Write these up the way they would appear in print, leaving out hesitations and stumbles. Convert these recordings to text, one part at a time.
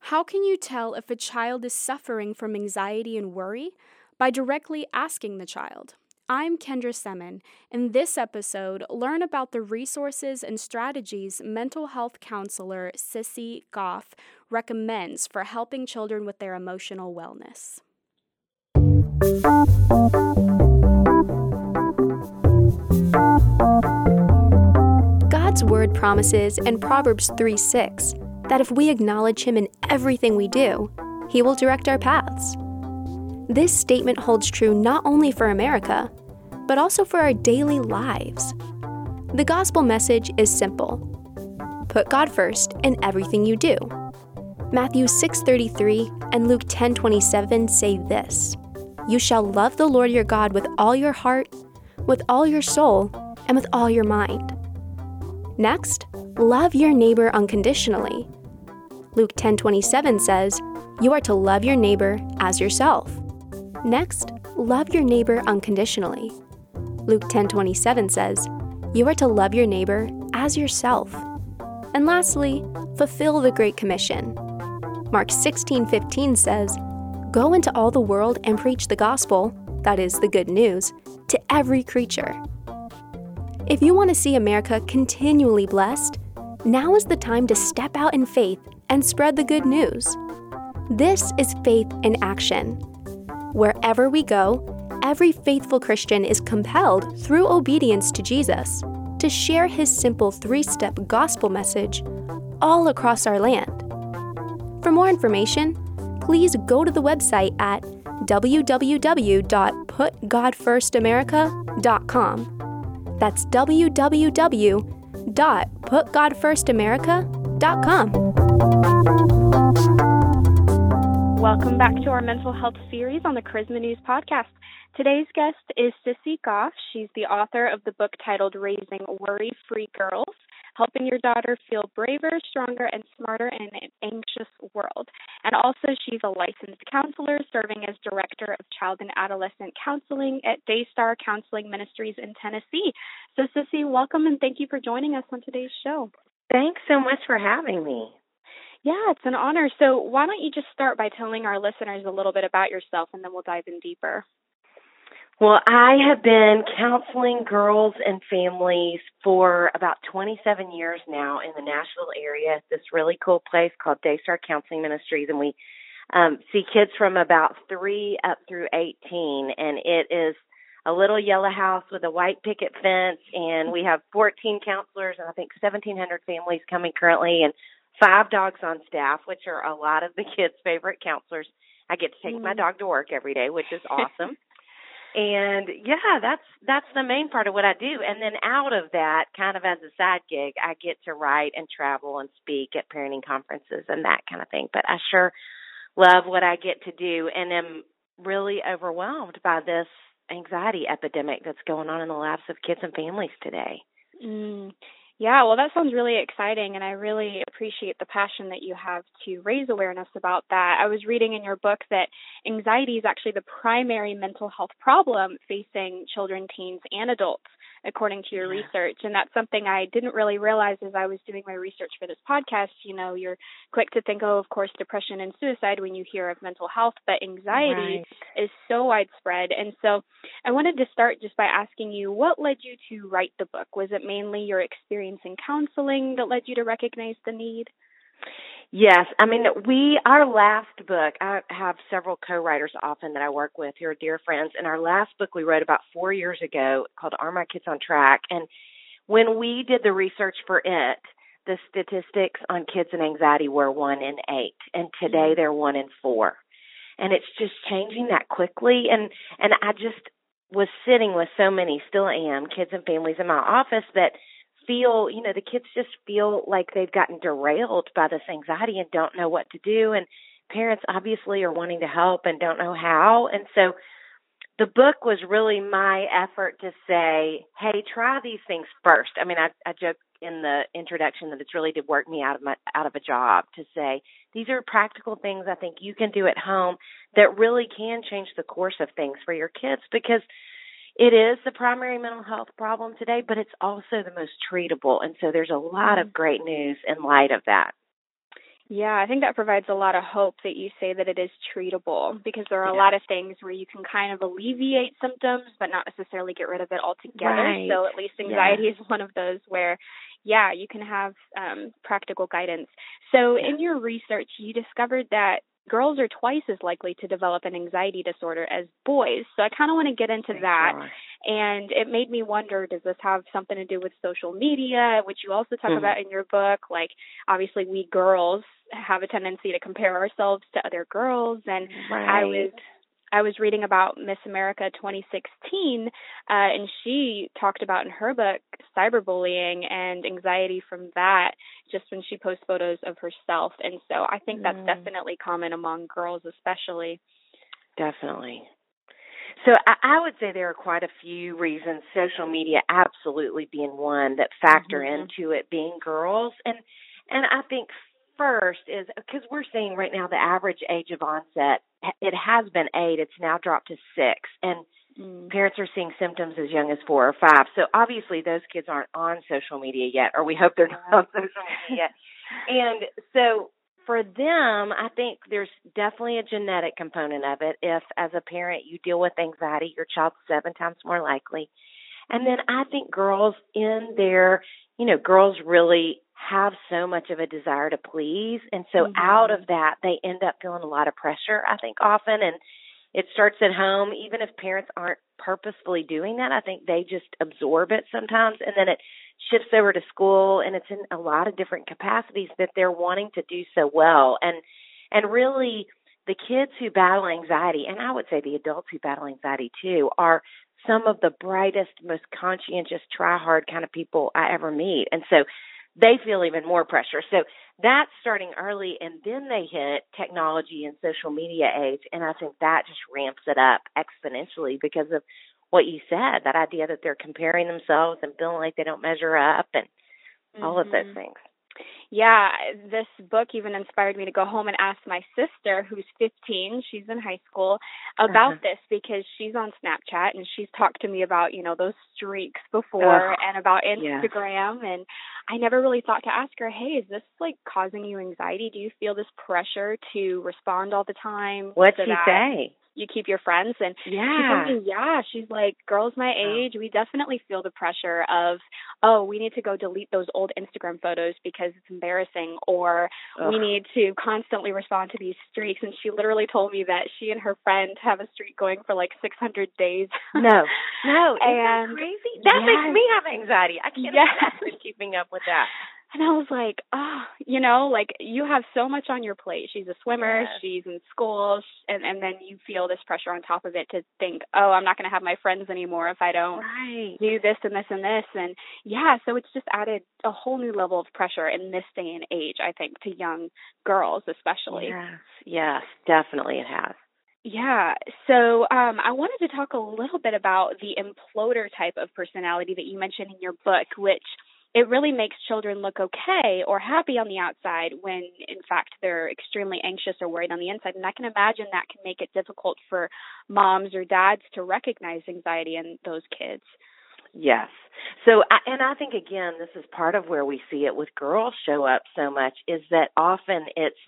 How can you tell if a child is suffering from anxiety and worry? By directly asking the child. I'm Kendra Semin. In this episode, learn about the resources and strategies mental health counselor Sissy Goff recommends for helping children with their emotional wellness. God's word promises in Proverbs 3:6 that if we acknowledge Him in everything we do, He will direct our paths. This statement holds true not only for America, but also for our daily lives. The gospel message is simple. Put God first in everything you do. Matthew 6:33 and Luke 10:27 say this: You shall love the Lord your God with all your heart, with all your soul, and with all your mind. Next, love your neighbor unconditionally. Luke 10:27 says, You are to love your neighbor as yourself. Next, love your neighbor unconditionally. Luke 10:27 says, You are to love your neighbor as yourself. And lastly, fulfill the Great Commission. Mark 16:15 says, Go into all the world and preach the gospel, that is, the good news, to every creature. If you want to see America continually blessed, now is the time to step out in faith and spread the good news. This is faith in action. Wherever we go, every faithful Christian is compelled, through obedience to Jesus, to share His simple 3-step gospel message all across our land. For more information, please go to the website at www.putgodfirstamerica.com. That's www.putgodfirstamerica.com. Welcome back to our mental health series on the Charisma News podcast. Today's guest is Sissy Goff. She's the author of the book titled Raising Worry-Free Girls, Helping Your Daughter Feel Braver, Stronger, and Smarter in an Anxious World. And also, she's a licensed counselor serving as Director of Child and Adolescent Counseling at Daystar Counseling Ministries in Tennessee. So, Sissy, welcome and thank you for joining us on today's show. Thanks so much for having me. Yeah, it's an honor. So why don't you just start by telling our listeners a little bit about yourself, and then we'll dive in deeper. Well, I have been counseling girls and families for about 27 years now in the Nashville area at this really cool place called Daystar Counseling Ministries, and we see kids from about 3 up through 18, and it is a little yellow house with a white picket fence, and we have 14 counselors and I think 1,700 families coming currently, and 5 dogs on staff, which are a lot of the kids' favorite counselors. I get to take my dog to work every day, which is awesome. And yeah, that's the main part of what I do. And then out of that, kind of as a side gig, I get to write and travel and speak at parenting conferences and that kind of thing. But I sure love what I get to do and am really overwhelmed by this anxiety epidemic that's going on in the lives of kids and families today. Yeah, well, that sounds really exciting, and I really appreciate the passion that you have to raise awareness about that. I was reading in your book that anxiety is actually the primary mental health problem facing children, teens, and adults, according to your research, and that's something I didn't really realize as I was doing my research for this podcast. You know, you're quick to think, of course, depression and suicide when you hear of mental health, but anxiety is so widespread. And so I wanted to start just by asking you, what led you to write the book? Was it mainly your experience in counseling that led you to recognize the need? Yes. I mean, our last book, I have several co-writers often that I work with who are dear friends, and our last book we wrote about 4 years ago called Are My Kids on Track? And when we did the research for it, the statistics on kids and anxiety were 1 in 8, and today they're 1 in 4. And it's just changing that quickly. And I just was sitting with so many, still am, kids and families in my office that feel, the kids just feel like they've gotten derailed by this anxiety and don't know what to do. And parents obviously are wanting to help and don't know how. And so the book was really my effort to say, hey, try these things first. I mean, I joke in the introduction that it's really did work me out of a job to say, these are practical things I think you can do at home that really can change the course of things for your kids, because it is the primary mental health problem today, but it's also the most treatable. And so there's a lot of great news in light of that. Yeah, I think that provides a lot of hope that you say that it is treatable, because there are a lot of things where you can kind of alleviate symptoms but not necessarily get rid of it altogether. Right. So at least anxiety is one of those where, yeah, you can have practical guidance. So in your research, you discovered that girls are twice as likely to develop an anxiety disorder as boys. So I kind of want to get into that. Gosh. And it made me wonder, does this have something to do with social media, which you also talk about in your book? Like, obviously, we girls have a tendency to compare ourselves to other girls. And I was reading about Miss America 2016, and she talked about in her book cyberbullying and anxiety from that, just when she posts photos of herself. And so I think that's definitely common among girls especially. Definitely. So I would say there are quite a few reasons, social media absolutely being one, that factor into it being girls. And I think first is because we're seeing right now the average age of onset, it has been 8. It's now dropped to 6. And parents are seeing symptoms as young as 4 or 5. So obviously those kids aren't on social media yet, or we hope they're not on social media yet. And so for them, I think there's definitely a genetic component of it. If, as a parent, you deal with anxiety, your child's 7 times more likely. And then I think girls girls really have so much of a desire to please. And so out of that, they end up feeling a lot of pressure, I think, often. And it starts at home. Even if parents aren't purposefully doing that, I think they just absorb it sometimes. And then it shifts over to school, and it's in a lot of different capacities that they're wanting to do so well. And really, the kids who battle anxiety, and I would say the adults who battle anxiety too, are some of the brightest, most conscientious, try-hard kind of people I ever meet. And so they feel even more pressure. So that's starting early, and then they hit technology and social media age, and I think that just ramps it up exponentially because of what you said, that idea that they're comparing themselves and feeling like they don't measure up and all of those things. Yeah, this book even inspired me to go home and ask my sister, who's 15, she's in high school, about this, because she's on Snapchat and she's talked to me about, those streaks before and about Instagram. And I never really thought to ask her, hey, is this like causing you anxiety? Do you feel this pressure to respond all the time? What'd she say? You keep your friends? And she told me, she's like, girls my age, we definitely feel the pressure of, we need to go delete those old Instagram photos because it's embarrassing, or we need to constantly respond to these streaks. And she literally told me that she and her friend have a streak going for like 600 days. No, isn't that crazy? That makes me have anxiety. I can't imagine keeping up with that. And I was like, like you have so much on your plate. She's a swimmer, she's in school, and then you feel this pressure on top of it to think, I'm not going to have my friends anymore if I don't do this and this and this. And so it's just added a whole new level of pressure in this day and age, I think, to young girls especially. Yes, definitely it has. Yeah. So I wanted to talk a little bit about the imploder type of personality that you mentioned in your book, which it really makes children look okay or happy on the outside when, in fact, they're extremely anxious or worried on the inside. And I can imagine that can make it difficult for moms or dads to recognize anxiety in those kids. Yes. So, I think, again, this is part of where we see it with girls show up so much, is that often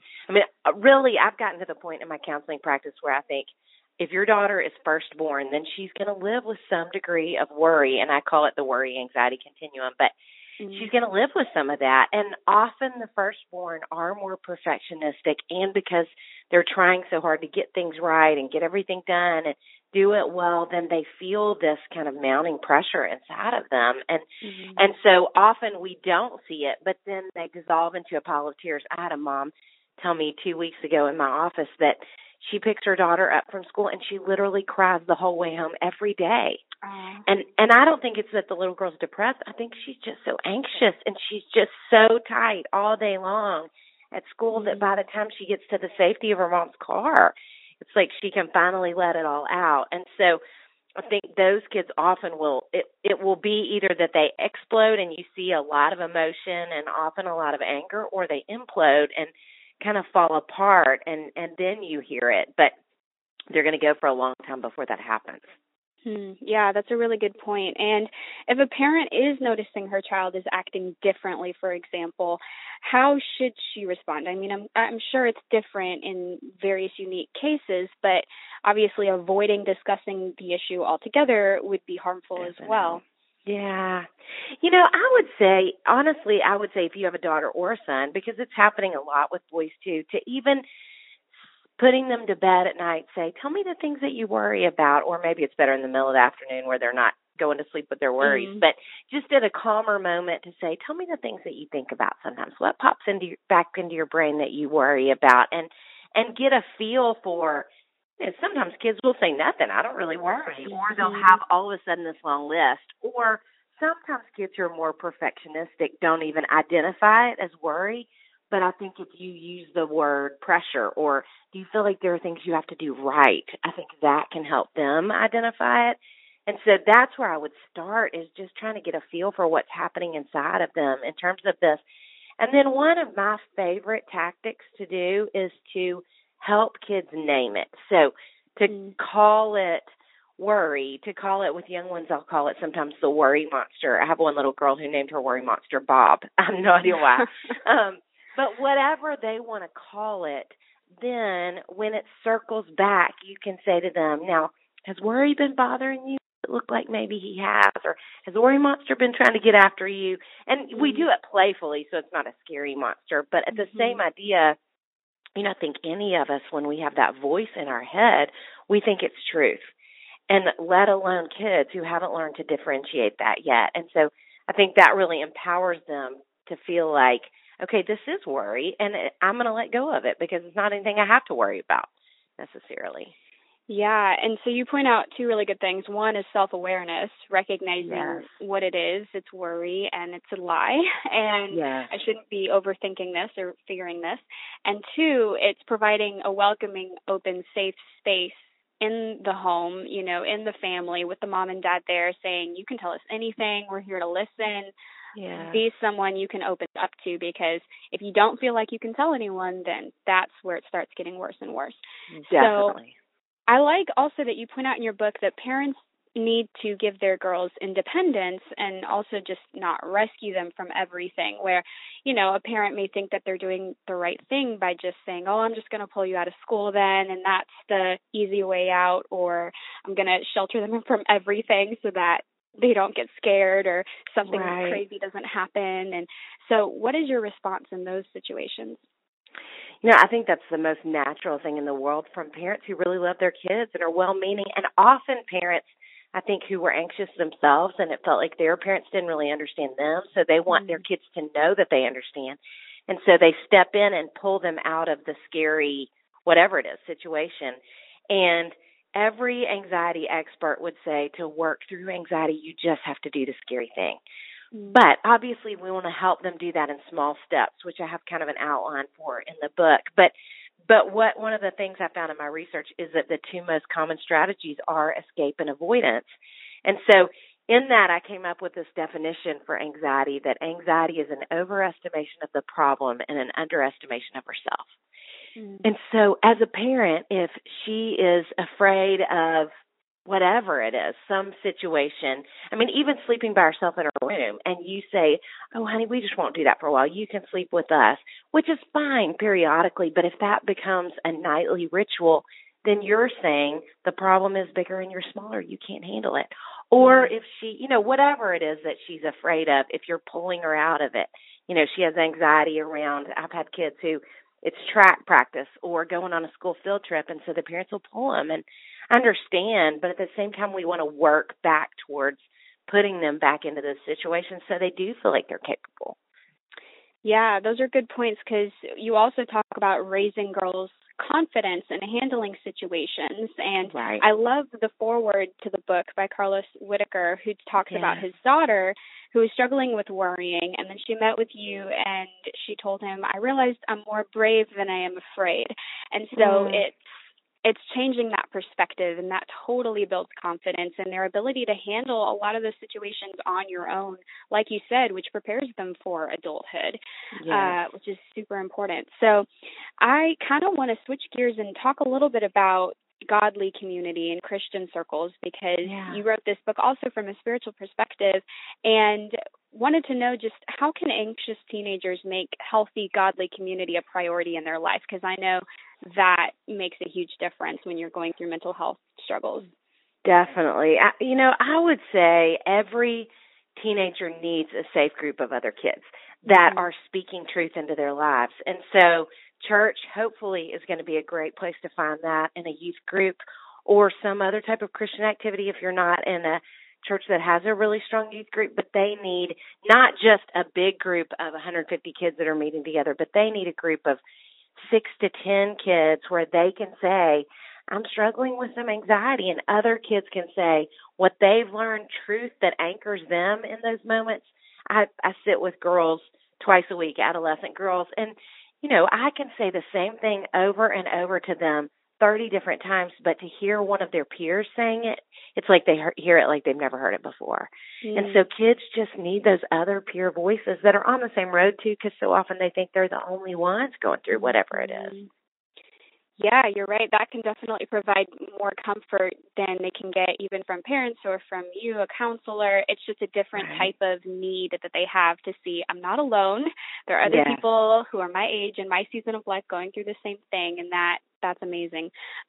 really, I've gotten to the point in my counseling practice where I think if your daughter is firstborn, then she's going to live with some degree of worry, and I call it the worry-anxiety continuum, but she's going to live with some of that. And often the firstborn are more perfectionistic, and because they're trying so hard to get things right and get everything done and do it well, then they feel this kind of mounting pressure inside of them. And so often we don't see it, but then they dissolve into a pile of tears. I had a mom tell me 2 weeks ago in my office that she picks her daughter up from school and she literally cries the whole way home every day. And I don't think it's that the little girl's depressed. I think she's just so anxious and she's just so tight all day long at school that by the time she gets to the safety of her mom's car, it's like she can finally let it all out. And so I think those kids often it will be either that they explode and you see a lot of emotion and often a lot of anger, or they implode and kind of fall apart, and then you hear it. But they're going to go for a long time before that happens. Yeah, that's a really good point. And if a parent is noticing her child is acting differently, for example, how should she respond? I mean, I'm sure it's different in various unique cases, but obviously avoiding discussing the issue altogether would be harmful as well. Yeah. I would say, honestly, if you have a daughter or a son, because it's happening a lot with boys too, to even putting them to bed at night, say, tell me the things that you worry about, or maybe it's better in the middle of the afternoon where they're not going to sleep with their worries, but just at a calmer moment to say, tell me the things that you think about sometimes. What pops back into your brain that you worry about, and get a feel for. Sometimes kids will say nothing. I don't really worry, or they'll have all of a sudden this long list, or sometimes kids who are more perfectionistic don't even identify it as worry. But I think if you use the word pressure, or do you feel like there are things you have to do right, I think that can help them identify it. And so that's where I would start, is just trying to get a feel for what's happening inside of them in terms of this. And then one of my favorite tactics to do is to help kids name it. So to call it worry, to call it, with young ones, I'll call it sometimes the worry monster. I have one little girl who named her worry monster Bob. I have no idea why. But whatever they want to call it, then when it circles back, you can say to them, now, has worry been bothering you? It looked like maybe he has. Or has the worry monster been trying to get after you? And we do it playfully, so it's not a scary monster. But at the same idea, I think any of us, when we have that voice in our head, we think it's truth. And let alone kids who haven't learned to differentiate that yet. And so I think that really empowers them to feel like, okay, this is worry, and I'm going to let go of it because it's not anything I have to worry about necessarily. Yeah, and so you point out two really good things. One is self-awareness, recognizing what it is. It's worry, and it's a lie, and I shouldn't be overthinking this or figuring this. And two, it's providing a welcoming, open, safe space in the home, in the family, with the mom and dad there saying, you can tell us anything. We're here to listen. Be someone you can open up to, because if you don't feel like you can tell anyone, then that's where it starts getting worse and worse. Definitely. So I like also that you point out in your book that parents need to give their girls independence and also just not rescue them from everything, where, a parent may think that they're doing the right thing by just saying, oh, I'm just going to pull you out of school then, and that's the easy way out, or I'm going to shelter them from everything so that they don't get scared or something crazy doesn't happen. And so what is your response in those situations? I think that's the most natural thing in the world from parents who really love their kids and are well-meaning, and often parents, I think, who were anxious themselves, and it felt like their parents didn't really understand them, so they want their kids to know that they understand. And so they step in and pull them out of the scary, whatever it is, situation. And every anxiety expert would say to work through anxiety, you just have to do the scary thing. But obviously we want to help them do that in small steps, which I have kind of an outline for in the book. But one of the things I found in my research is that the two most common strategies are escape and avoidance. And so in that, I came up with this definition for anxiety, that anxiety is an overestimation of the problem and an underestimation of herself. And so as a parent, if she is afraid of whatever it is, some situation, even sleeping by herself in her room, and you say, oh, honey, we just won't do that for a while. You can sleep with us, which is fine periodically. But if that becomes a nightly ritual, then you're saying the problem is bigger and you're smaller. You can't handle it. Or if she, whatever it is that she's afraid of, if you're pulling her out of it, she has anxiety around, I've had kids who it's track practice or going on a school field trip, and so the parents will pull them, and understand, but at the same time, we want to work back towards putting them back into this situation so they do feel like they're capable. Yeah, those are good points, because you also talk about raising girls' confidence in handling situations. And I love the foreword to the book by Carlos Whitaker, who talks about his daughter who was struggling with worrying. And then she met with you and she told him, I realized I'm more brave than I am afraid. And so it's changing that perspective, and that totally builds confidence and their ability to handle a lot of the situations on your own, like you said, which prepares them for adulthood, which is super important. So I kind of want to switch gears and talk a little bit about godly community and Christian circles, because you wrote this book also from a spiritual perspective, and wanted to know just how can anxious teenagers make healthy, godly community a priority in their life? Because I know that makes a huge difference when you're going through mental health struggles. Definitely. I would say every teenager needs a safe group of other kids that are speaking truth into their lives. And so church, hopefully, is going to be a great place to find that, in a youth group or some other type of Christian activity if you're not in a church that has a really strong youth group. But they need not just a big group of 150 kids that are meeting together, but they need a group of 6 to 10 kids where they can say, I'm struggling with some anxiety, and other kids can say what they've learned, truth that anchors them in those moments. I sit with girls twice a week, adolescent girls, and, I can say the same thing over and over to them 30 different times, but to hear one of their peers saying it, it's like they hear it like they've never heard it before. And so kids just need those other peer voices that are on the same road, too, because so often they think they're the only ones going through whatever it is. Yeah, you're right. That can definitely provide more comfort than they can get even from parents or from you, a counselor. It's just a different type of need that they have to see, I'm not alone. There are other people who are my age and my season of life going through the same thing, and that's amazing.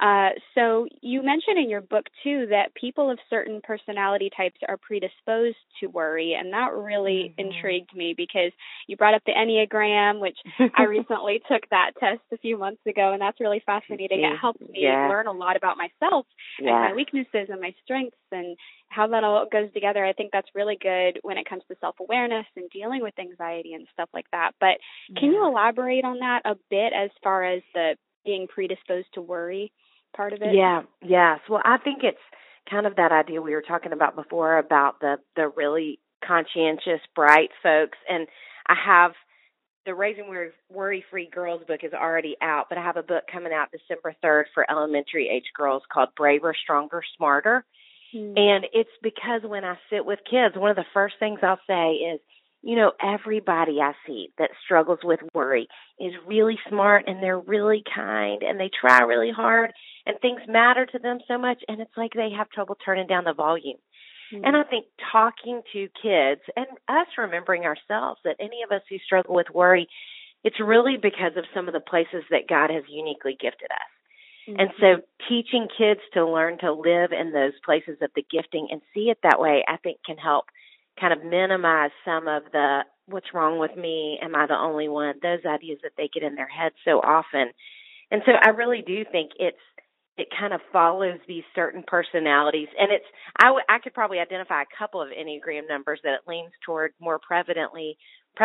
So you mentioned in your book, too, that people of certain personality types are predisposed to worry, and that really intrigued me because you brought up the Enneagram, which I recently took that test a few months ago, and that's really fascinating. It helped me learn a lot about myself and my weaknesses and my strengths and how that all goes together. I think that's really good when it comes to self-awareness and dealing with anxiety and stuff like that. But can you elaborate on that a bit as far as the being predisposed to worry part of it? Yes. Well, I think it's kind of that idea we were talking about before about the really conscientious, bright folks. And I have the Raising Worry-Free Girls book is already out, but I have a book coming out December 3rd for elementary age girls called Braver, Stronger, Smarter. And it's because when I sit with kids, one of the first things I'll say is, everybody I see that struggles with worry is really smart, and they're really kind, and they try really hard, and things matter to them so much, and it's like they have trouble turning down the volume. And I think talking to kids and us remembering ourselves that any of us who struggle with worry, it's really because of some of the places that God has uniquely gifted us. And so teaching kids to learn to live in those places of the gifting and see it that way, I think can help kind of minimize some of the what's wrong with me, am I the only one, those ideas that they get in their heads so often. And so I really do think it kind of follows these certain personalities. And I could probably identify a couple of Enneagram numbers that it leans toward more prevalently,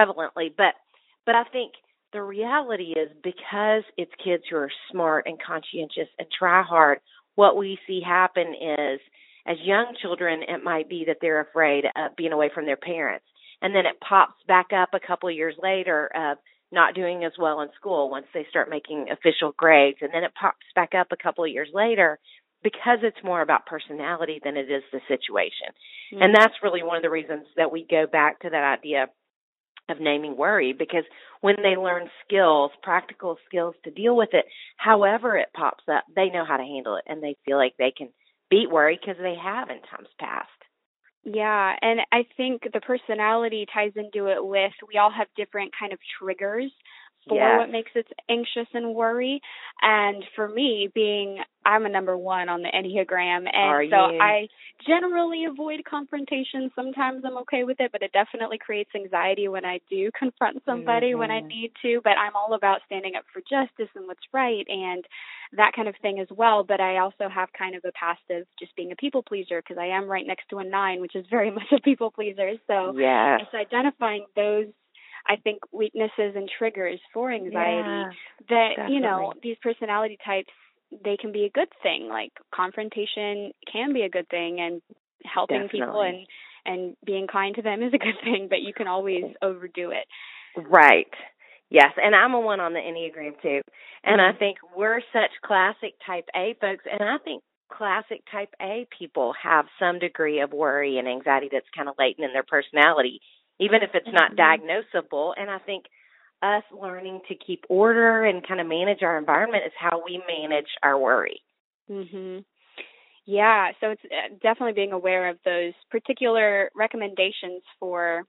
but I think the reality is because it's kids who are smart and conscientious and try hard, what we see happen is as young children, it might be that they're afraid of being away from their parents. And then it pops back up a couple of years later of not doing as well in school once they start making official grades. And then it pops back up a couple of years later because it's more about personality than it is the situation. And that's really one of the reasons that we go back to that idea of naming worry, because when they learn skills, practical skills to deal with it, however it pops up, they know how to handle it, and they feel like they can beat worry because they have in times past. Yeah, and I think the personality ties into it with we all have different kind of triggers for what makes us anxious and worry. And for me, I'm a number 1 on the Enneagram, and I generally avoid confrontation. Sometimes I'm okay with it, but it definitely creates anxiety when I do confront somebody when I need to. But I'm all about standing up for justice and what's right and that kind of thing as well. But I also have kind of a past of just being a people pleaser because I am right next to a 9, which is very much a people pleaser. So it's identifying those, I think, weaknesses and triggers for anxiety that, these personality types, they can be a good thing. Like confrontation can be a good thing, and helping people and being kind to them is a good thing, but you can always overdo it. Right. Yes, and I'm a 1 on the Enneagram too. And I think we're such classic type A folks, and I think classic type A people have some degree of worry and anxiety that's kind of latent in their personality, even if it's not diagnosable. And I think us learning to keep order and kind of manage our environment is how we manage our worry. Mhm. Yeah, so it's definitely being aware of those particular recommendations for,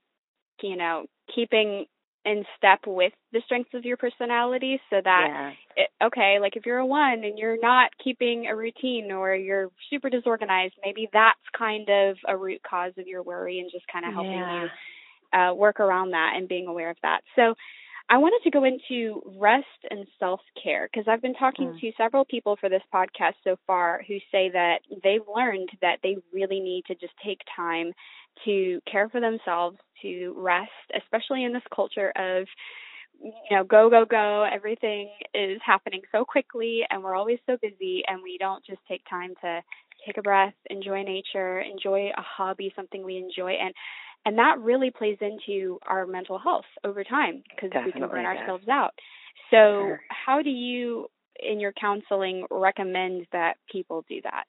keeping in step with the strengths of your personality so that, Yeah. okay, like if you're a 1 and you're not keeping a routine or you're super disorganized, maybe that's kind of a root cause of your worry and just kind of helping Yeah. you work around that and being aware of that. So I wanted to go into rest and self-care because I've been talking to several people for this podcast so far who say that they've learned that they really need to just take time to care for themselves, to rest, especially in this culture of, go, go, go. Everything is happening so quickly and we're always so busy and we don't just take time to take a breath, enjoy nature, enjoy a hobby, something we enjoy. And that really plays into our mental health over time because we can burn ourselves out. So how do you, in your counseling, recommend that people do that?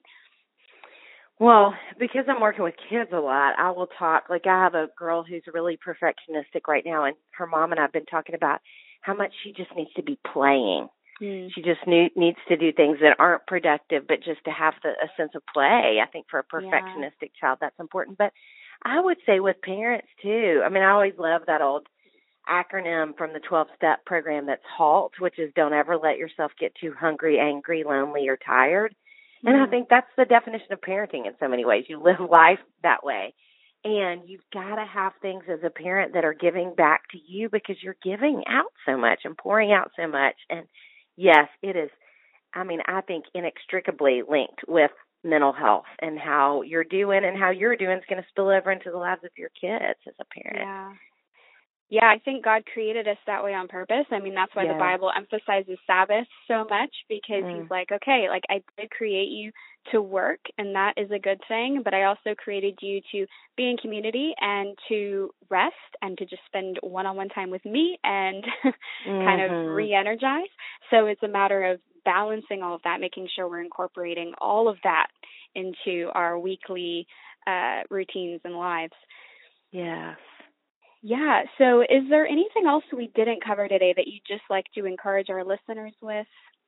Well, because I'm working with kids a lot, I will talk. Like I have a girl who's really perfectionistic right now, and her mom and I have been talking about how much she just needs to be playing. She just needs to do things that aren't productive, but just to have a sense of play. I think for a perfectionistic child, that's important. But I would say with parents, too. I mean, I always love that old acronym from the 12-step program that's HALT, which is don't ever let yourself get too hungry, angry, lonely, or tired. And I think that's the definition of parenting in so many ways. You live life that way. And you've got to have things as a parent that are giving back to you because you're giving out so much and pouring out so much. And yes, it is, I think inextricably linked with mental health and how you're doing and how you're doing is going to spill over into the lives of your kids as a parent. Yeah, I think God created us that way on purpose. I mean, that's why the Bible emphasizes Sabbath so much because he's like, okay, like I did create you to work and that is a good thing, but I also created you to be in community and to rest and to just spend one-on-one time with me and kind of re-energize. So it's a matter of balancing all of that, making sure we're incorporating all of that into our weekly routines and lives. Yes. Yeah. So is there anything else we didn't cover today that you'd just like to encourage our listeners with?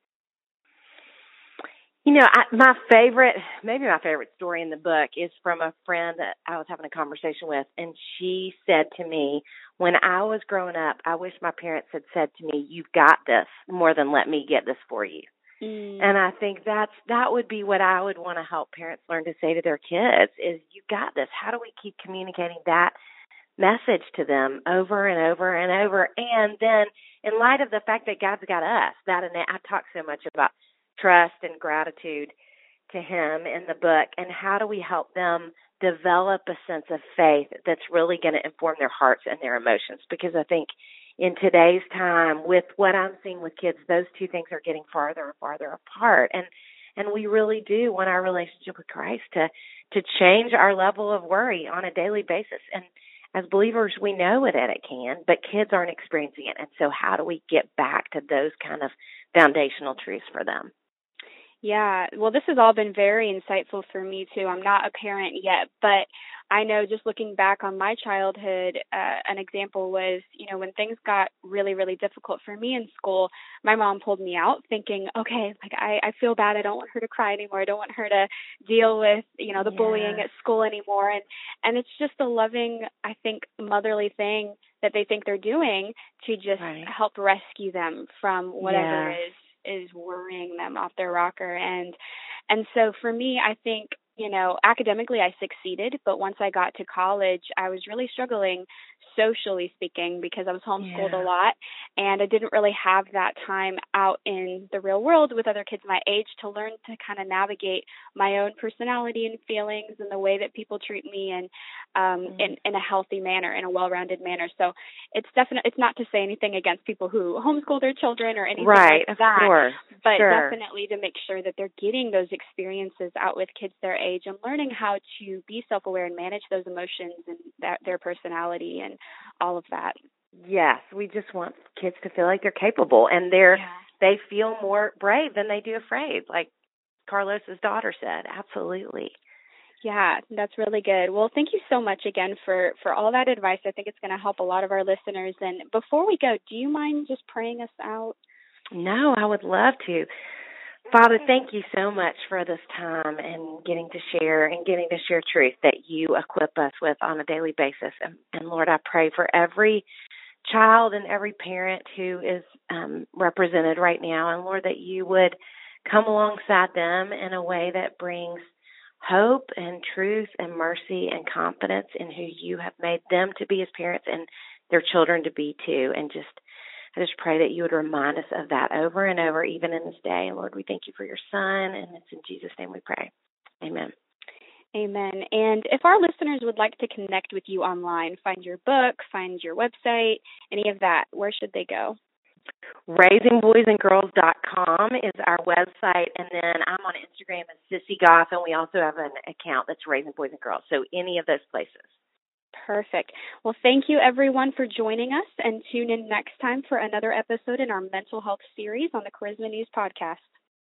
My favorite story in the book is from a friend that I was having a conversation with, and she said to me, when I was growing up, I wish my parents had said to me, you've got this, more than let me get this for you. And I think that would be what I would want to help parents learn to say to their kids is, you got this. How do we keep communicating that message to them over and over and over? And then in light of the fact that God's got us, and I talk so much about trust and gratitude to him in the book, and how do we help them develop a sense of faith that's really going to inform their hearts and their emotions? Because I think in today's time, with what I'm seeing with kids, those two things are getting farther and farther apart. And we really do want our relationship with Christ to change our level of worry on a daily basis. And as believers, we know that it can, but kids aren't experiencing it. And so how do we get back to those kind of foundational truths for them? Yeah, well, this has all been very insightful for me, too. I'm not a parent yet, but I know just looking back on my childhood, an example was, when things got really, really difficult for me in school, my mom pulled me out thinking, okay, like I feel bad. I don't want her to cry anymore. I don't want her to deal with, the bullying at school anymore. And it's just a loving, I think, motherly thing that they think they're doing to just help rescue them from whatever is worrying them off their rocker. And so for me, I think, academically I succeeded, but once I got to college, I was really struggling socially speaking because I was homeschooled a lot and I didn't really have that time out in the real world with other kids my age to learn to kind of navigate my own personality and feelings and the way that people treat me and in a healthy manner, in a well-rounded manner. So it's not to say anything against people who homeschool their children or anything like that, course. But definitely to make sure that they're getting those experiences out with kids their age and learning how to be self-aware and manage those emotions and their personality and all of that. Yes, we just want kids to feel like they're capable and they feel more brave than they do afraid, like Carlos's daughter said. Absolutely. Yeah, that's really good. Well, thank you so much again for all that advice. I think it's going to help a lot of our listeners. And before we go, do you mind just praying us out? No, I would love to. Father, thank you so much for this time and getting to share truth that you equip us with on a daily basis. And Lord, I pray for every child and every parent who is represented right now. And Lord, that you would come alongside them in a way that brings hope and truth and mercy and confidence in who you have made them to be as parents and their children to be too. And I just pray that you would remind us of that over and over, even in this day. And Lord, we thank you for your Son, and it's in Jesus' name we pray. Amen. Amen. And if our listeners would like to connect with you online, find your book, find your website, any of that, where should they go? RaisingBoysandGirls.com is our website, and then I'm on Instagram as Sissy Goff, and we also have an account that's Raising Boys and Girls, so any of those places. Perfect. Well, thank you, everyone, for joining us, and tune in next time for another episode in our mental health series on the Charisma News podcast.